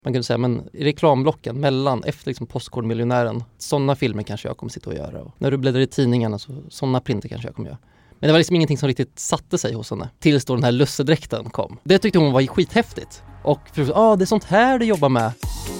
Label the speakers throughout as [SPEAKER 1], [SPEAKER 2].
[SPEAKER 1] Man kunde säga, men i reklamblocken mellan, efter liksom Postkodmiljonären, sådana filmer kanske jag kommer sitta och göra. Och när du bläddrar i tidningarna, så sådana printer kanske jag kommer göra. Men det var liksom ingenting som riktigt satte sig hos henne. Tills då den här lussedräkten kom. Det tyckte hon var skithäftigt. Och det är sånt här du jobbar med.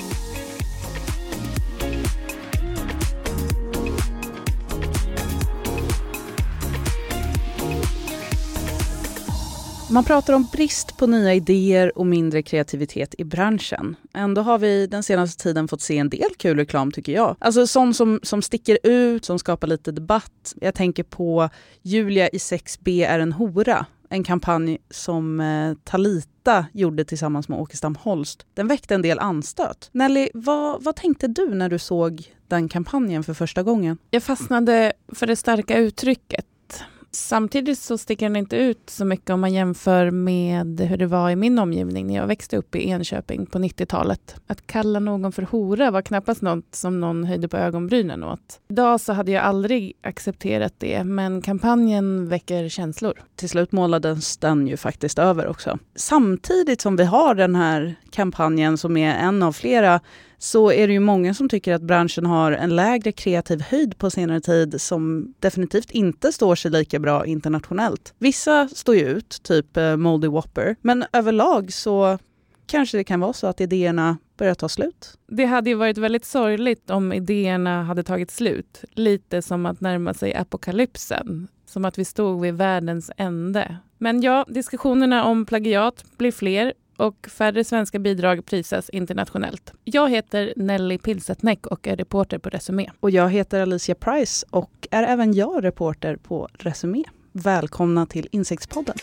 [SPEAKER 2] Man pratar om brist på nya idéer och mindre kreativitet i branschen. Ändå har vi den senaste tiden fått se en del kul reklam, tycker jag. Alltså sånt som sticker ut, som skapar lite debatt. Jag tänker på Julia i 6B är en hora. En kampanj som Talita gjorde tillsammans med Åkestam Holst. Den väckte en del anstöt. Nelly, vad tänkte du när du såg den kampanjen för första gången?
[SPEAKER 3] Jag fastnade för det starka uttrycket. Samtidigt så sticker den inte ut så mycket om man jämför med hur det var i min omgivning när jag växte upp i Enköping på 90-talet. Att kalla någon för hora var knappast något som någon höjde på ögonbrynen åt. Idag så hade jag aldrig accepterat det, men kampanjen väcker känslor.
[SPEAKER 2] Till slut målades den ju faktiskt över också. Samtidigt som vi har den här kampanjen som är en av flera, så är det ju många som tycker att branschen har en lägre kreativ höjd på senare tid som definitivt inte står sig lika bra internationellt. Vissa står ju ut, typ Moldy Whopper, men överlag så kanske det kan vara så att idéerna börjar ta slut.
[SPEAKER 3] Det hade ju varit väldigt sorgligt om idéerna hade tagit slut. Lite som att närma sig apokalypsen. Som att vi stod vid världens ände. Men ja, diskussionerna om plagiat blir fler och färre svenska bidrag prisas internationellt. Jag heter Nelly Pilsetneck och är reporter på Resumé.
[SPEAKER 2] Och jag heter Alicia Price och är även jag reporter på Resumé. Välkomna till Insiktspodden.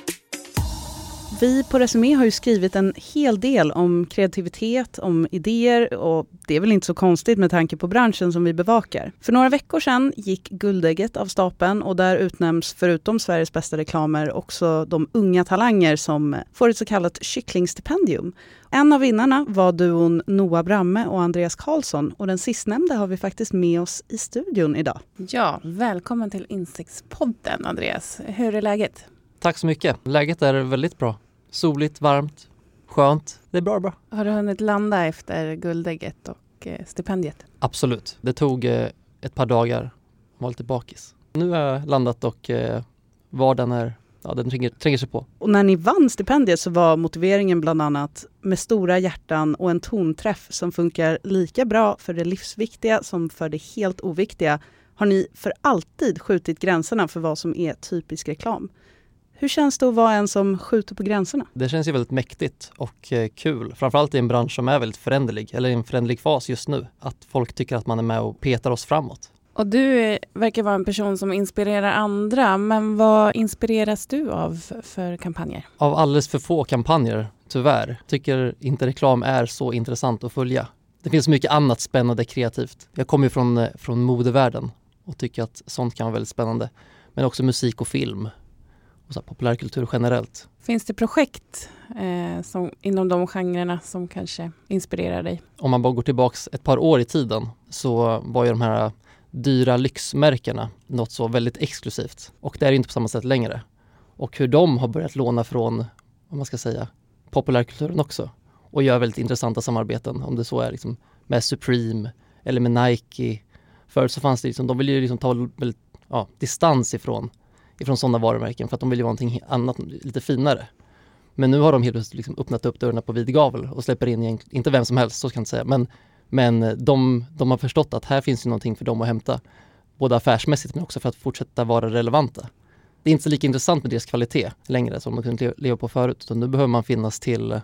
[SPEAKER 2] Vi på Resumé har ju skrivit en hel del om kreativitet, om idéer, och det är väl inte så konstigt med tanke på branschen som vi bevakar. För några veckor sedan gick Guldägget av stapeln och där utnämns förutom Sveriges bästa reklamer också de unga talanger som får ett så kallat kycklingstipendium. En av vinnarna var duon Noah Bramme och Andreas Karlsson, och den sistnämnda har vi faktiskt med oss i studion idag.
[SPEAKER 3] Ja, välkommen till Insiktspodden, Andreas. Hur är läget?
[SPEAKER 1] Tack så mycket. Läget är väldigt bra. Soligt, varmt, skönt. Det är bra.
[SPEAKER 3] Har du hunnit landa efter Guldägget och stipendiet?
[SPEAKER 1] Absolut. Det tog ett par dagar. Var lite bakis. Nu har jag landat och vardagen den tränger sig på.
[SPEAKER 2] Och när ni vann stipendiet så var motiveringen bland annat med stora hjärtan och en tonträff som funkar lika bra för det livsviktiga som för det helt oviktiga, har ni för alltid skjutit gränserna för vad som är typisk reklam. Hur känns det att vara en som skjuter på gränserna?
[SPEAKER 1] Det känns ju väldigt mäktigt och kul. Framförallt i en bransch som är väldigt föränderlig, eller i en föränderlig fas just nu. Att folk tycker att man är med och petar oss framåt.
[SPEAKER 3] Och du verkar vara en person som inspirerar andra, men vad inspireras du av för kampanjer?
[SPEAKER 1] Av alldeles för få kampanjer, tyvärr. Tycker inte reklam är så intressant att följa. Det finns mycket annat spännande kreativt. Jag kommer ju från modevärlden och tycker att sånt kan vara väldigt spännande. Men också musik och film. Och så populärkultur generellt.
[SPEAKER 3] Finns det projekt som, inom de genrerna som kanske inspirerar dig?
[SPEAKER 1] Om man bara går tillbaks ett par år i tiden så var ju de här dyra lyxmärkena något så väldigt exklusivt. Och det är inte på samma sätt längre. Och hur de har börjat låna från, vad man ska säga, populärkulturen också. Och gör väldigt intressanta samarbeten. Om det så är liksom med Supreme eller med Nike. Förut så fanns det liksom, de vill ju liksom ta väldigt, distans ifrån sådana varumärken för att de vill ju vara någonting annat, lite finare. Men nu har de helt plötsligt liksom öppnat upp dörrarna på vid gavel och släpper in inte vem som helst, så kan jag säga. Men de har förstått att här finns ju någonting för dem att hämta. Både affärsmässigt men också för att fortsätta vara relevanta. Det är inte så lika intressant med deras kvalitet längre som man kunde leva på förut. Utan nu behöver man finnas till,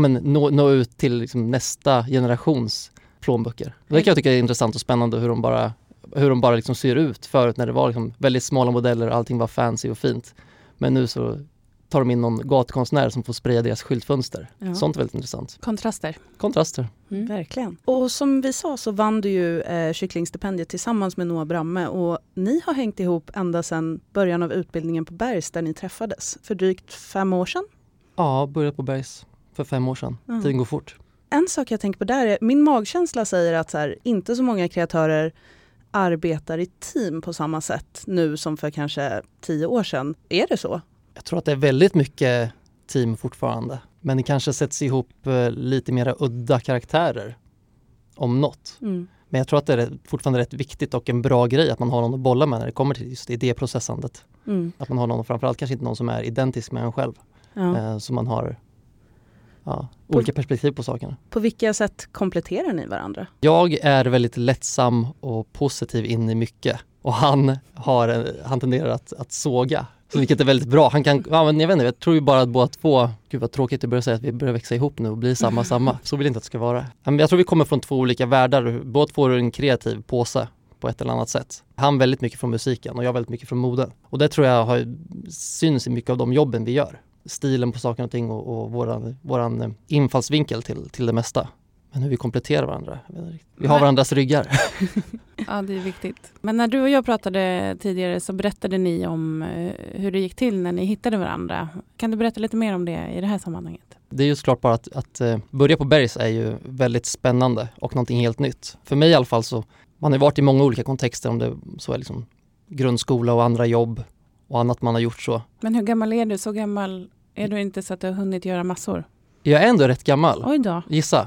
[SPEAKER 1] nå ut till liksom nästa generations plånböcker. Det kan jag tycka är intressant och spännande hur de bara liksom ser ut förut när det var liksom väldigt smala modeller och allting var fancy och fint. Men nu så tar de in någon gatkonstnär som får spraya deras skyltfönster. Ja. Sånt är väldigt intressant. Kontraster.
[SPEAKER 2] Mm. Verkligen. Och som vi sa så vann du ju kycklingstipendiet tillsammans med Noah Bramme, och ni har hängt ihop ända sedan början av utbildningen på Bergs där ni träffades för drygt 5 år sedan.
[SPEAKER 1] Ja, började på Bergs för 5 år sedan. Mm. Tiden går fort.
[SPEAKER 2] En sak jag tänker på där är, min magkänsla säger att inte så många kreatörer arbetar i team på samma sätt nu som för kanske 10 år sedan. Är det så?
[SPEAKER 1] Jag tror att det är väldigt mycket team fortfarande. Men det kanske sätts ihop lite mera udda karaktärer om något.
[SPEAKER 2] Mm.
[SPEAKER 1] Men jag tror att det är fortfarande rätt viktigt och en bra grej att man har någon att bolla med när det kommer till just idéprocessandet.
[SPEAKER 2] Mm.
[SPEAKER 1] Att man har någon, framförallt kanske inte någon som är identisk med en själv.
[SPEAKER 2] Ja.
[SPEAKER 1] Så man har olika perspektiv på sakerna.
[SPEAKER 2] På vilka sätt kompletterar ni varandra?
[SPEAKER 1] Jag är väldigt lättsam och positiv in i mycket. Och han tenderar att såga. Så vilket är väldigt bra. Han kan, jag tror ju bara att båda två, gud vad tråkigt att börja säga att vi börjar växa ihop nu och bli samma. Så vill jag inte att det ska vara. Men jag tror vi kommer från två olika världar. Båda får en kreativ påse på ett eller annat sätt. Han väldigt mycket från musiken och jag väldigt mycket från moden. Och det tror jag syns i mycket av de jobben vi gör. Stilen på saker och ting och våran infallsvinkel till det mesta. Men hur vi kompletterar varandra. Vi har varandras ryggar.
[SPEAKER 3] Ja, det är viktigt. Men när du och jag pratade tidigare så berättade ni om hur det gick till när ni hittade varandra. Kan du berätta lite mer om det i det här sammanhanget?
[SPEAKER 1] Det är ju såklart bara att börja på Bergs är ju väldigt spännande och någonting helt nytt. För mig i alla fall så, man har varit i många olika kontexter om det så är liksom grundskola och andra jobb och annat man har gjort så.
[SPEAKER 3] Men hur gammal är du? Så gammal är du inte så att du har hunnit göra massor?
[SPEAKER 1] Jag är ändå rätt gammal.
[SPEAKER 3] Oj då.
[SPEAKER 1] Gissa.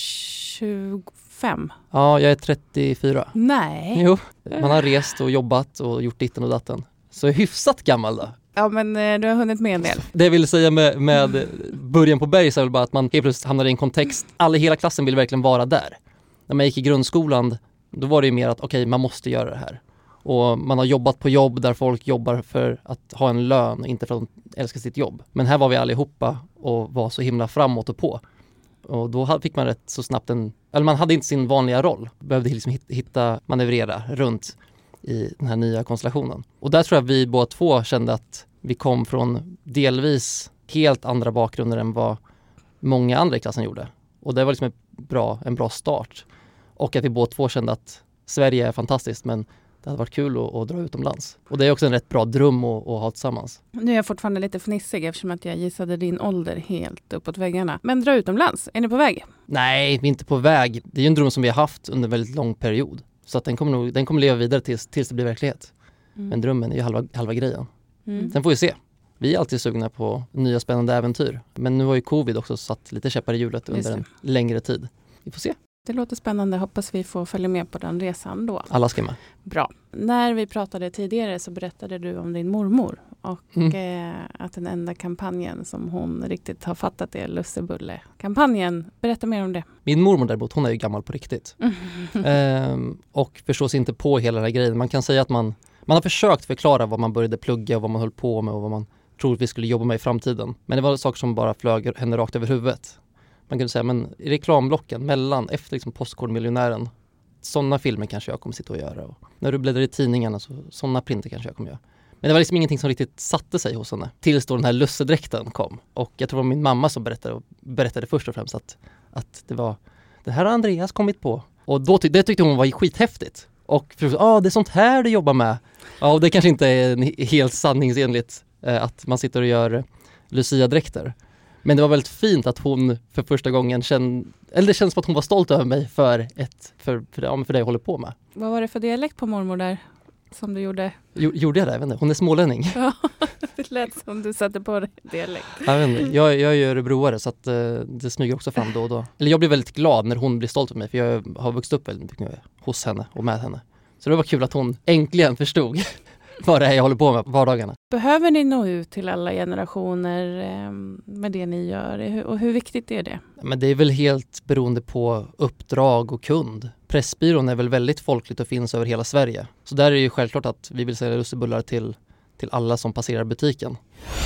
[SPEAKER 3] 25?
[SPEAKER 1] Ja, jag är 34.
[SPEAKER 3] Nej.
[SPEAKER 1] Jo, man har rest och jobbat och gjort ditten och datten. Så jag är hyfsat gammal då.
[SPEAKER 3] Ja, men du har hunnit med en del.
[SPEAKER 1] Det jag vill säga med början på Bergs är väl bara att man helt plötsligt hamnar i en kontext. Hela klassen vill verkligen vara där. När man gick i grundskolan, då var det ju mer att okej, man måste göra det här. Och man har jobbat på jobb där folk jobbar för att ha en lön, inte för att de älskar sitt jobb. Men här var vi allihopa och var så himla framåt och på. Och då fick man rätt så snabbt man hade inte sin vanliga roll. Behövde liksom manövrera runt i den här nya konstellationen. Och där tror jag vi båda två kände att vi kom från delvis helt andra bakgrunder än vad många andra i klassen gjorde. Och det var liksom en bra start. Och att vi båda två kände att Sverige är fantastiskt, men det hade varit kul att dra utomlands. Och det är också en rätt bra dröm att ha tillsammans.
[SPEAKER 3] Nu är jag fortfarande lite fnissig eftersom att jag gissade din ålder helt uppåt väggarna. Men dra utomlands, är ni på väg?
[SPEAKER 1] Nej, vi är inte på väg. Det är ju en dröm som vi har haft under en väldigt lång period. Så att den kommer leva vidare tills det blir verklighet. Men drömmen är ju halva grejen. Sen får vi se. Vi är alltid sugna på nya spännande äventyr. Men nu har ju covid också satt lite käppar i hjulet under en längre tid. Vi får se.
[SPEAKER 3] Det låter spännande. Hoppas vi får följa med på den resan då.
[SPEAKER 1] Alla ska med.
[SPEAKER 3] Bra. När vi pratade tidigare så berättade du om din mormor och att den enda kampanjen som hon riktigt har fattat är Lussebulle-kampanjen. Berätta mer om det.
[SPEAKER 1] Min mormor däremot, hon är ju gammal på riktigt. Och förstås inte på hela den här grejen. Man kan säga att man har försökt förklara vad man började plugga och vad man höll på med och vad man tror vi skulle jobba med i framtiden. Men det var saker som bara flög henne rakt över huvudet. Man kunde säga, men i reklamblocken efter liksom Postkodmiljonären, sådana filmer kanske jag kommer sitta och göra. Och när du bläddrar i tidningarna, sådana printer kanske jag kommer göra. Men det var liksom ingenting som riktigt satte sig hos henne. Tills då den här lussedräkten kom. Och jag tror det var min mamma som berättade först och främst att det här har Andreas kommit på. Och det tyckte hon var skithäftigt. Och det är sånt här du jobbar med. Ja, och det kanske inte är helt sanningsenligt att man sitter och gör Lucia-dräkter. Men det var väldigt fint att hon för första gången det känns som att hon var stolt över mig för det jag håller på med.
[SPEAKER 3] Vad var det för dialekt på mormor där som du gjorde?
[SPEAKER 1] Gjorde jag det? Jag vet inte. Hon är smålänning.
[SPEAKER 3] Ja, det lät som du satte på dig dialekt.
[SPEAKER 1] Jag vet inte. Jag är ju örebroare så att det smyger också fram då och då. Eller jag blir väldigt glad när hon blir stolt över mig för jag har vuxit upp väldigt mycket hos henne och med henne. Så det var kul att hon äntligen förstod vad det är jag håller på med vardagarna.
[SPEAKER 3] Behöver ni nå ut till alla generationer med det ni gör? Och hur viktigt är det?
[SPEAKER 1] Men det är väl helt beroende på uppdrag och kund. Pressbyrån är väl väldigt folkligt och finns över hela Sverige. Så där är det ju självklart att vi vill sälja lussebullar till alla som passerar butiken.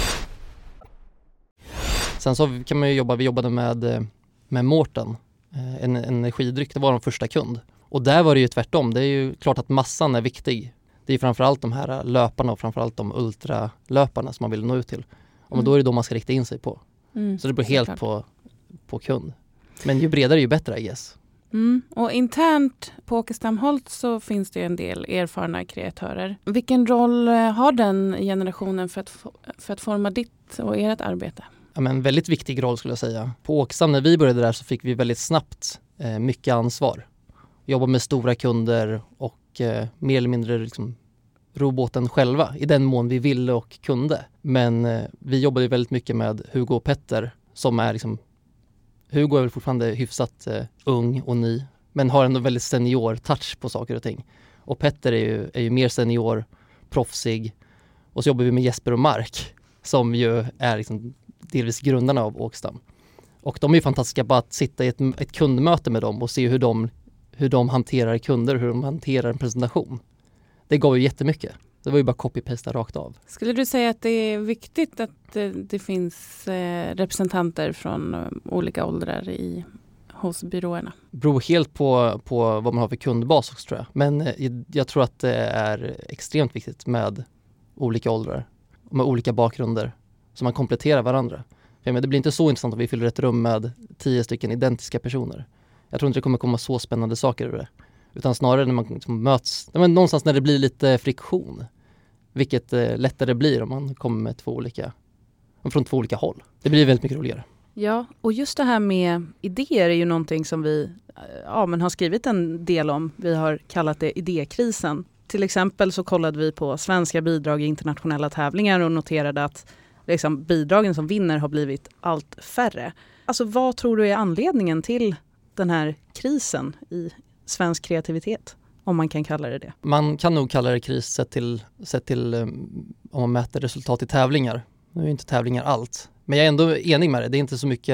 [SPEAKER 1] Sen så kan man ju vi jobbade med Mårten, en energidryck. Det var de första kund. Och där var det ju tvärtom. Det är ju klart att massan är viktig. Det är framförallt de här löparna och framförallt de ultralöparna som man vill nå ut till. Och då är det då man ska rikta in sig på. Så det beror helt på kund. Men ju bredare ju bättre, I guess.
[SPEAKER 3] Och internt på Åkestamholt så finns det en del erfarna kreatörer. Vilken roll har den generationen för att forma ditt och ert arbete? Ja,
[SPEAKER 1] men en väldigt viktig roll skulle jag säga. På Åkestam när vi började där så fick vi väldigt snabbt mycket ansvar. Jobba med stora kunder och mer eller mindre liksom roboten själva i den mån vi ville och kunde. Men vi jobbade väldigt mycket med Hugo och Petter som är liksom, Hugo är väl fortfarande hyfsat ung och ny, men har ändå väldigt senior touch på saker och ting. Och Petter är ju mer senior, proffsig. Och så jobbar vi med Jesper och Mark som ju är liksom delvis grundarna av Åkstam. Och de är ju fantastiska på att sitta i ett kundmöte med dem och se hur de hanterar kunder, hur de hanterar en presentation. Det gav ju jättemycket. Det var ju bara copy-pasta rakt av.
[SPEAKER 3] Skulle du säga att det är viktigt att det finns representanter från olika åldrar hos byråerna?
[SPEAKER 1] Det beror helt på vad man har för kundbas också, tror jag. Men jag tror att det är extremt viktigt med olika åldrar och med olika bakgrunder så man kompletterar varandra. Men det blir inte så intressant om vi fyller ett rum med 10 stycken identiska personer. Jag tror inte det kommer komma så spännande saker ur det. Utan snarare när man liksom möts, någonstans när det blir lite friktion. Vilket lättare blir om man kommer med från två olika håll. Det blir väldigt mycket roligare.
[SPEAKER 2] Ja, och just det här med idéer är ju någonting som vi har skrivit en del om. Vi har kallat det idékrisen. Till exempel så kollade vi på svenska bidrag i internationella tävlingar och noterade att liksom, bidragen som vinner har blivit allt färre. Alltså vad tror du är anledningen till den här krisen i svensk kreativitet? Om man kan kalla det.
[SPEAKER 1] Man kan nog kalla det kris sett till om man mäter resultat i tävlingar. Nu är ju inte tävlingar allt. Men jag är ändå enig med det. Det är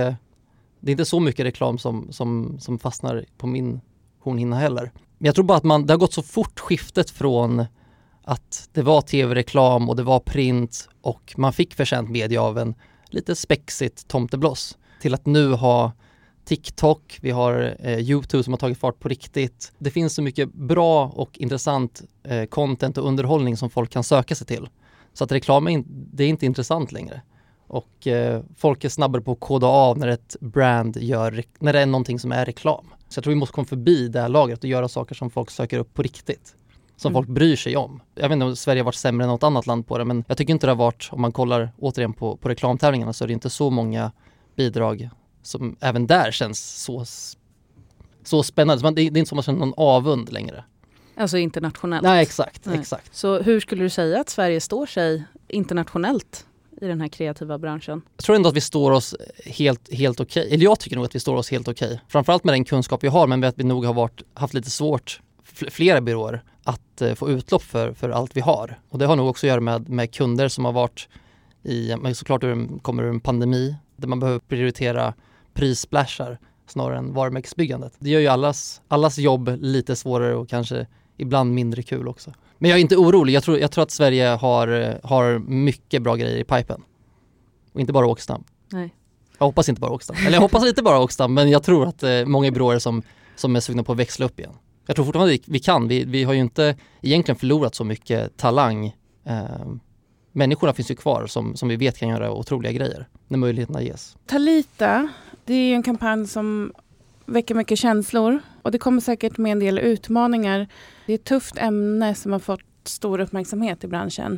[SPEAKER 1] inte så mycket reklam som fastnar på min hornhinna heller. Men jag tror bara att det har gått så fort skiftet från att det var tv-reklam och det var print och man fick förtjänt media av en lite spexigt tomtebloss till att nu ha TikTok, vi har YouTube som har tagit fart på riktigt. Det finns så mycket bra och intressant content och underhållning som folk kan söka sig till. Så att reklam det är inte intressant längre. Och folk är snabbare på att koda av när ett brand när det är någonting som är reklam. Så jag tror vi måste komma förbi det här lagret och göra saker som folk söker upp på riktigt. Som folk bryr sig om. Jag vet inte om Sverige har varit sämre än något annat land på det, men jag tycker inte det har varit, om man kollar återigen på reklamtävlingarna, så är det inte så många bidrag som även där känns så spännande. Det är inte som att man känner någon avund längre.
[SPEAKER 2] Alltså internationellt?
[SPEAKER 1] Nej, exakt.
[SPEAKER 2] Så hur skulle du säga att Sverige står sig internationellt i den här kreativa branschen?
[SPEAKER 1] Jag tror ändå att vi står oss helt okej. Eller jag tycker nog att vi står oss helt okej. Framförallt med den kunskap vi har, men att vi nog har haft lite svårt, flera byråer, att få utlopp för allt vi har. Och det har nog också att göra med kunder som har varit men såklart kommer ur en pandemi där man behöver prioritera prissplashar snarare än varumärkesbyggandet. Det gör ju allas jobb lite svårare och kanske ibland mindre kul också. Men jag är inte orolig. Jag tror att Sverige har mycket bra grejer i pipen. Och inte bara Åkstam.
[SPEAKER 2] Nej.
[SPEAKER 1] Jag hoppas inte bara Åkstam. Eller jag hoppas inte bara Åkstam, men jag tror att många byråer som är sugna på att växla upp igen. Jag tror fortfarande vi kan. Vi har ju inte egentligen förlorat så mycket talang. Människorna finns ju kvar som vi vet kan göra otroliga grejer när möjligheterna ges.
[SPEAKER 3] Talita, det är ju en kampanj som väcker mycket känslor och det kommer säkert med en del utmaningar. Det är ett tufft ämne som har fått stor uppmärksamhet i branschen.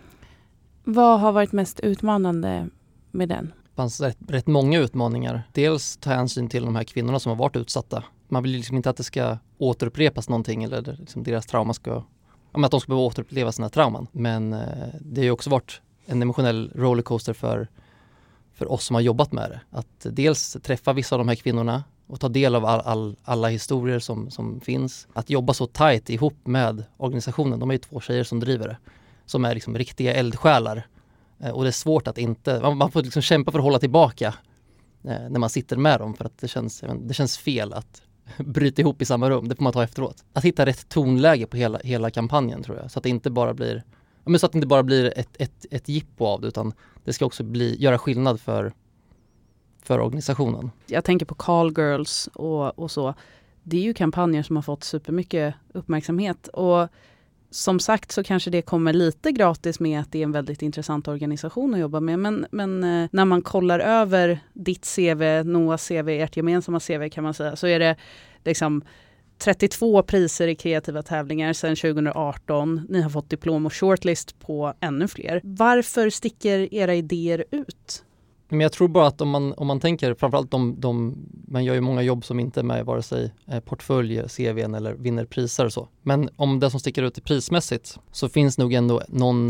[SPEAKER 3] Vad har varit mest utmanande med den?
[SPEAKER 1] Det fanns rätt många utmaningar. Dels ta hänsyn till de här kvinnorna som har varit utsatta. Man vill liksom inte att det ska återupprepas någonting eller liksom deras trauma att de ska behöva återuppleva sina trauman. Men det har ju också varit en emotionell rollercoaster för oss som har jobbat med det. Att dels träffa vissa av de här kvinnorna och ta del av alla historier som finns. Att jobba så tajt ihop med organisationen. De är ju 2 tjejer som driver det. Som är liksom riktiga eldsjälar. Och det är svårt att inte... Man får liksom kämpa för att hålla tillbaka när man sitter med dem. För att det känns fel att bryta ihop i samma rum. Det får man ta efteråt. Att hitta rätt tonläge på hela kampanjen, tror jag. Så att det inte bara blir ett jippo av det, utan det ska också göra skillnad för organisationen.
[SPEAKER 2] Jag tänker på Call Girls och så. Det är ju kampanjer som har fått supermycket uppmärksamhet. Och som sagt så kanske det kommer lite gratis med att det är en väldigt intressant organisation att jobba med. Men när man kollar över ditt CV, Noahs CV, ert gemensamma CV kan man säga, så är det liksom 32 priser i kreativa tävlingar sedan 2018. Ni har fått diplom och shortlist på ännu fler. Varför sticker era idéer ut?
[SPEAKER 1] Men jag tror bara att om man tänker, framförallt man gör ju många jobb som inte är med vare sig portfölj, CV:n eller vinner priser och så. Men om det som sticker ut i prismässigt så finns nog ändå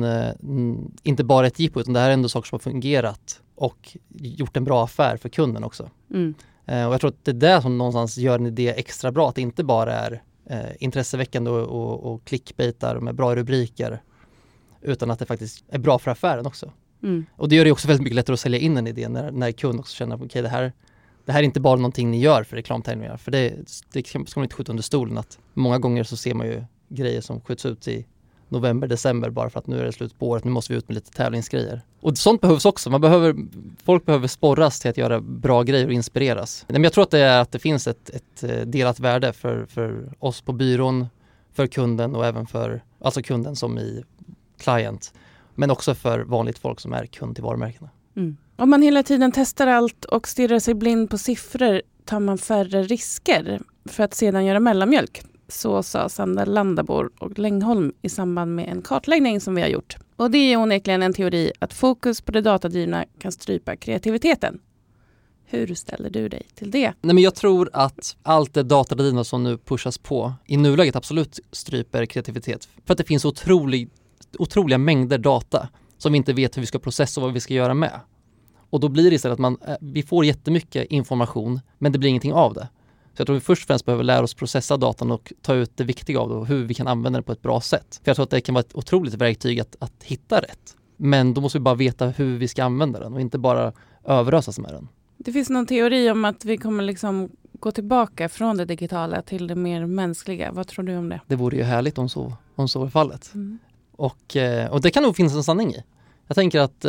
[SPEAKER 1] inte bara ett jippo, utan det här är ändå saker som har fungerat och gjort en bra affär för kunden också. Och jag tror att det är det som någonstans gör en idé extra bra, att det inte bara är intresseväckande och clickbaitar med bra rubriker, utan att det faktiskt är bra för affären också. Och det gör det också väldigt mycket lättare att sälja in en idé när kund också känner att okej, det här är inte bara någonting ni gör för reklamtävlingar. För det ska man inte skjuta under stolen, att många gånger så ser man ju grejer som skjuts ut i november, december bara för att nu är det slut på året, nu måste vi ut med lite tävlingsgrejer. Och sånt behövs också. Folk behöver sporras till att göra bra grejer och inspireras. Men jag tror att det finns ett delat värde för oss på byrån, för kunden och även för alltså kunden som i client, men också för vanligt folk som är kund till varumärkena.
[SPEAKER 3] Om man hela tiden testar allt och stirrar sig blind på siffror tar man färre risker för att sedan göra mellanmjölk. Så sa Sandra Landabor och Längholm i samband med en kartläggning som vi har gjort. Och det är onekligen en teori att fokus på det datadrivna kan strypa kreativiteten. Hur ställer du dig till det?
[SPEAKER 1] Nej, men jag tror att allt det datadrivna som nu pushas på i nuläget absolut stryper kreativitet. För att det finns otroliga mängder data som vi inte vet hur vi ska processa och vad vi ska göra med. Och då blir det istället att vi får jättemycket information, men det blir ingenting av det. Så jag tror vi först och främst behöver lära oss processa datan och ta ut det viktiga av det och hur vi kan använda det på ett bra sätt. För jag tror att det kan vara ett otroligt verktyg att hitta rätt. Men då måste vi bara veta hur vi ska använda den och inte bara överösas med den.
[SPEAKER 3] Det finns någon teori om att vi kommer liksom gå tillbaka från det digitala till det mer mänskliga. Vad tror du om det?
[SPEAKER 1] Det vore ju härligt om så är fallet. Och det kan nog finnas en sanning i. Jag tänker att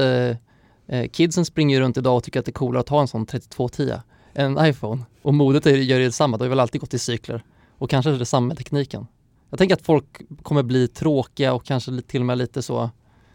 [SPEAKER 1] kidsen springer runt idag och tycker att det är coolare att ha en sån 3210 än en iPhone. Och modet gör det detsamma. Det har väl alltid gått i cykler. Och kanske är det samma med tekniken. Jag tänker att folk kommer bli tråkiga och kanske till och med lite så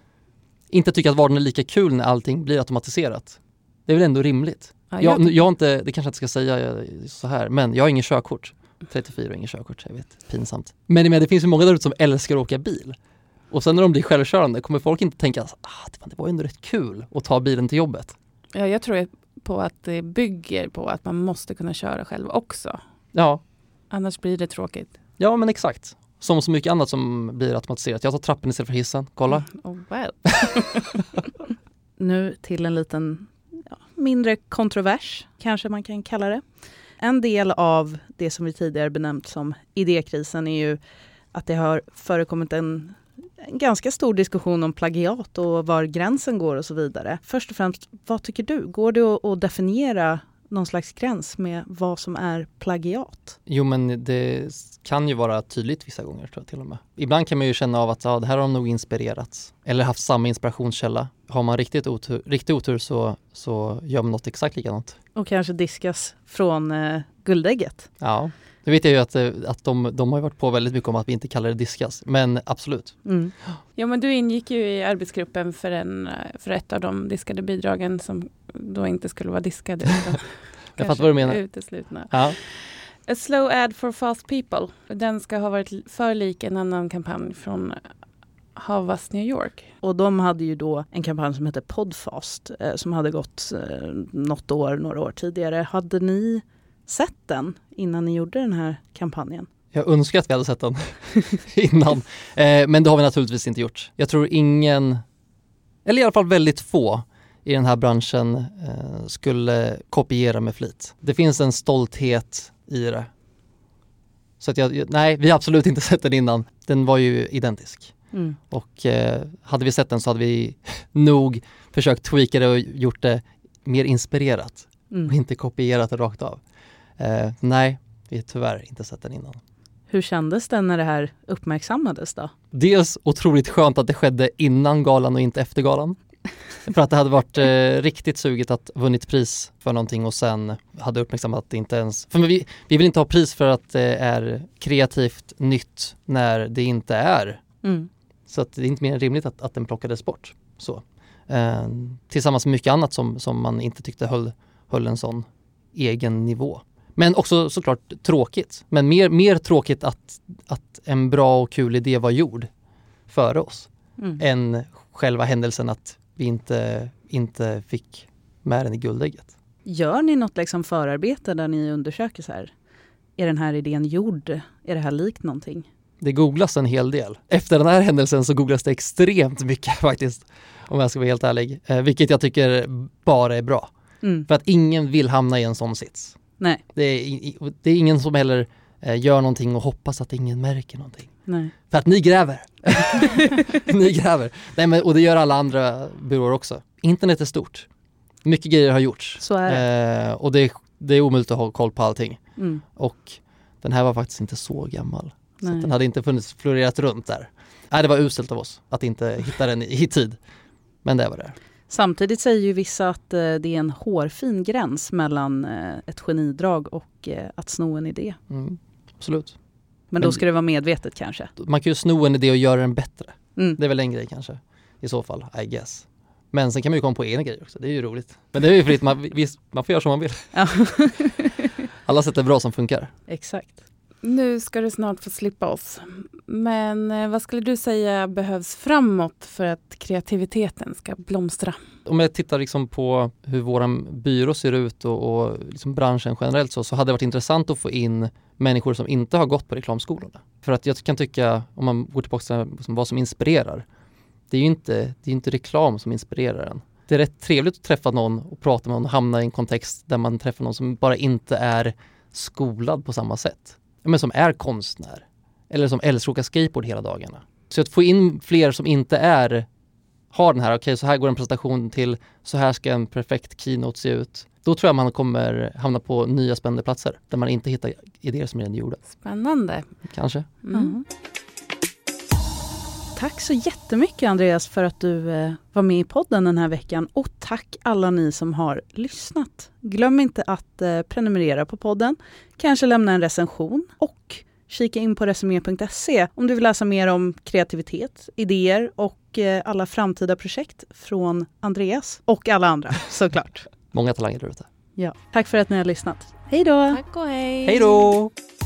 [SPEAKER 1] inte tycka att vardagen är lika kul när allting blir automatiserat. Det är väl ändå rimligt.
[SPEAKER 3] Ja,
[SPEAKER 1] jag har inte, det kanske jag inte ska säga så här, men jag har ingen körkort. 34 och ingen körkort, jag vet. Pinsamt. Men det finns ju många där ute som älskar att åka bil. Och sen när de blir självkörande kommer folk inte tänka det var ju ändå rätt kul att ta bilen till jobbet.
[SPEAKER 3] Ja, jag tror på att det bygger på att man måste kunna köra själv också.
[SPEAKER 1] Ja.
[SPEAKER 3] Annars blir det tråkigt.
[SPEAKER 1] Ja, men exakt. Som så mycket annat som blir automatiserat. Jag tar trappen istället för hissen. Kolla.
[SPEAKER 3] Oh, wow.
[SPEAKER 2] Nu till en liten mindre kontrovers, kanske man kan kalla det. En del av det som vi tidigare benämnt som idékrisen är ju att det har förekommit en ganska stor diskussion om plagiat och var gränsen går och så vidare. Först och främst, vad tycker du? Går det att definiera någon slags gräns med vad som är plagiat?
[SPEAKER 1] Jo, men det kan ju vara tydligt vissa gånger, tror jag till och med. Ibland kan man ju känna av att det här har de nog inspirerats. Eller haft samma inspirationskälla. Har man riktig otur så gör man något exakt likadant.
[SPEAKER 2] Och kanske diskas från guldägget.
[SPEAKER 1] Ja, det vet jag ju att de har varit på väldigt mycket om att vi inte kallar det diskas. Men absolut.
[SPEAKER 2] Mm.
[SPEAKER 3] Ja, men du ingick ju i arbetsgruppen för ett av de diskade bidragen som då inte skulle vara diskade.
[SPEAKER 1] Jag fattar vad du menar.
[SPEAKER 3] Uteslutna.
[SPEAKER 1] Ja.
[SPEAKER 3] A slow ad for fast people. Den ska ha varit för lik en annan kampanj från Havas New York.
[SPEAKER 2] Och de hade ju då en kampanj som heter Podfast som hade gått några år tidigare. Hade ni sett den innan ni gjorde den här kampanjen?
[SPEAKER 1] Jag önskar att vi hade sett den innan. Men det har vi naturligtvis inte gjort. Jag tror ingen, eller i alla fall väldigt få i den här branschen skulle kopiera med flit. Det finns en stolthet i det. Så att nej, vi har absolut inte sett den innan. Den var ju identisk.
[SPEAKER 2] Mm.
[SPEAKER 1] Och hade vi sett den så hade vi nog försökt tweaka det och gjort det mer inspirerat. Och inte kopierat det rakt av. Nej, vi har tyvärr inte sett den innan.
[SPEAKER 2] Hur kändes det när det här uppmärksammades då?
[SPEAKER 1] Dels otroligt skönt att det skedde innan galan och inte efter galan. För att det hade varit riktigt suget att vunnit pris för någonting och sen hade uppmärksammat att det inte ens... För vi vill inte ha pris för att det är kreativt nytt när det inte är.
[SPEAKER 2] Mm.
[SPEAKER 1] Så att det är inte mer än rimligt att den plockades bort. Så. Tillsammans med mycket annat som man inte tyckte höll en sån egen nivå. Men också såklart tråkigt. Men mer tråkigt att en bra och kul idé var gjord före oss. Än själva händelsen att vi inte fick med den i guldägget.
[SPEAKER 2] Gör ni något liksom förarbete där ni undersöker så här? Är den här idén gjord? Är det här likt någonting?
[SPEAKER 1] Det googlas en hel del. Efter den här händelsen så googlas det extremt mycket faktiskt. Om jag ska vara helt ärlig. Vilket jag tycker bara är bra. För att ingen vill hamna i en sån sits.
[SPEAKER 2] Nej.
[SPEAKER 1] Det är ingen som heller gör någonting och hoppas att ingen märker någonting.
[SPEAKER 2] Nej.
[SPEAKER 1] För att ni gräver. Ni gräver. Nej, men, och det gör alla andra byråer också. Internet är stort. Mycket grejer har gjorts.
[SPEAKER 2] Så är det.
[SPEAKER 1] Och det är omöjligt att ha koll på allting. Och den här var faktiskt inte så gammal. Så att den hade inte florerat runt där. Nej, det var uselt av oss att inte hitta den i tid. Men det var det.
[SPEAKER 2] Samtidigt säger ju vissa att det är en hårfin gräns mellan ett genidrag och att sno en idé.
[SPEAKER 1] Absolut.
[SPEAKER 2] Men då ska det vara medvetet kanske.
[SPEAKER 1] Man kan ju sno en idé och göra den bättre. Det är väl en grej kanske. I så fall, I guess. Men sen kan man ju komma på egna grejer också. Det är ju roligt. Men det är ju fritt. Man får göra som man vill.
[SPEAKER 2] Ja.
[SPEAKER 1] Alla sätt är bra som funkar.
[SPEAKER 2] Exakt.
[SPEAKER 3] Nu ska du snart få slippa oss. Men vad skulle du säga behövs framåt för att kreativiteten ska blomstra?
[SPEAKER 1] Om jag tittar liksom på hur vår byrå ser ut och liksom branschen generellt så hade det varit intressant att få in människor som inte har gått på reklamskolorna. För att jag kan tycka, om man går tillbaka till vad som inspirerar, det är ju inte reklam som inspirerar en. Det är rätt trevligt att träffa någon och prata med någon och hamna i en kontext där man träffar någon som bara inte är skolad på samma sätt. Men som är konstnär. Eller som älskar att åka skateboard hela dagarna. Så att få in fler som inte har den här, okej, så här går en presentation till, så här ska en perfekt keynote se ut. Då tror jag man kommer hamna på nya spännande platser där man inte hittar idéer som redan är gjorda.
[SPEAKER 3] Spännande.
[SPEAKER 1] Kanske.
[SPEAKER 2] Tack så jättemycket Andreas för att du var med i podden den här veckan och tack alla ni som har lyssnat. Glöm inte att prenumerera på podden, kanske lämna en recension och kika in på resumé.se om du vill läsa mer om kreativitet, idéer och alla framtida projekt från Andreas och alla andra såklart.
[SPEAKER 1] Många talanger där ute.
[SPEAKER 2] Ja. Tack för att ni har lyssnat. Hej då!
[SPEAKER 3] Tack och hej!
[SPEAKER 1] Hej då!